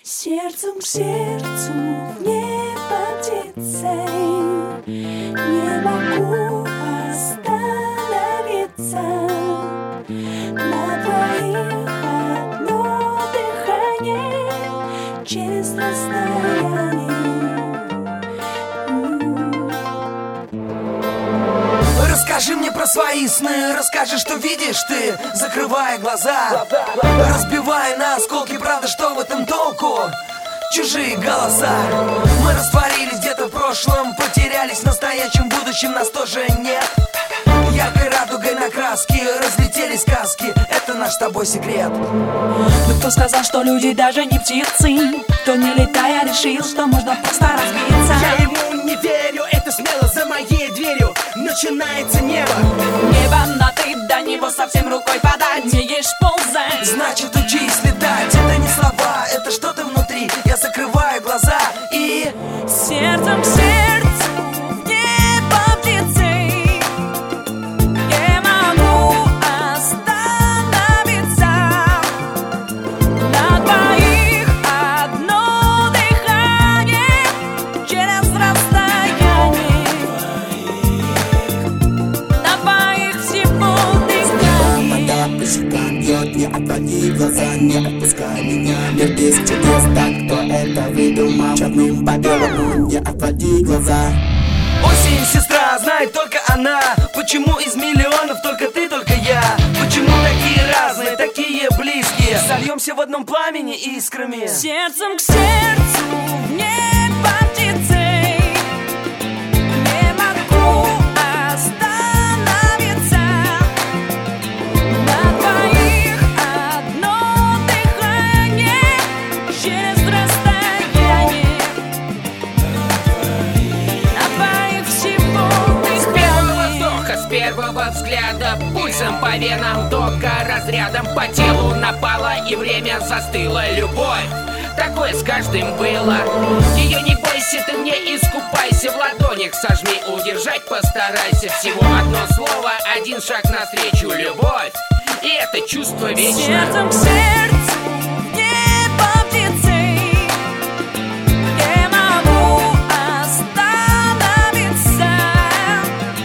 Сердцем к сердцу в небо птицей, не могу остановиться. На двоих одно дыхание через расстояние. Расскажи мне про свои сны, расскажи, что видишь ты, закрывая глаза, разбивая на осколки, правда, что в этом толку? Чужие голоса. Мы растворились где-то в прошлом, потерялись в настоящем, будущем нас тоже нет. Яркой радугой на краске разлетелись сказки, это наш с тобой секрет. Но кто сказал, что люди даже не птицы? Кто не летая решил, что можно просто разбиться? Я ему не верю, это смело за моей дверью начинается небо. Небо, но ты до него совсем рукой подать не ешь ползать. Значит, учись летать, это не слова, это что-то внутри. Я закрываю глаза и сердцем к сердцу в небо птицей, не могу остановиться. На двоих одно дыхание через расстояние. На двоих всего дыхание. По щекам бьет, не отводи глаза, не отпускай меня. Мир без чудес, так кто это выдумал? Черным по белому, не отводи глаза. осень, сестра, знает только она. Почему из миллионов только ты, только я? Почему такие разные, такие близкие? Сольемся в одном пламени искрами. Сердцем к сердцу в небо птицей, не могу остановиться. На двоих одно дыхание через расстояние. На двоих всего Первого дыхание. вдоха, с первого взгляда, пульсом по венам, тока разрядом по телу напала, и время застыло. Любовь, такое с каждым было. Ее не бойся, ты мне искупайся, в ладонях сожми, удержать постарайся. Всего одно слово, один шаг навстречу. Любовь, и это чувство вечно. Сердцем к сердцу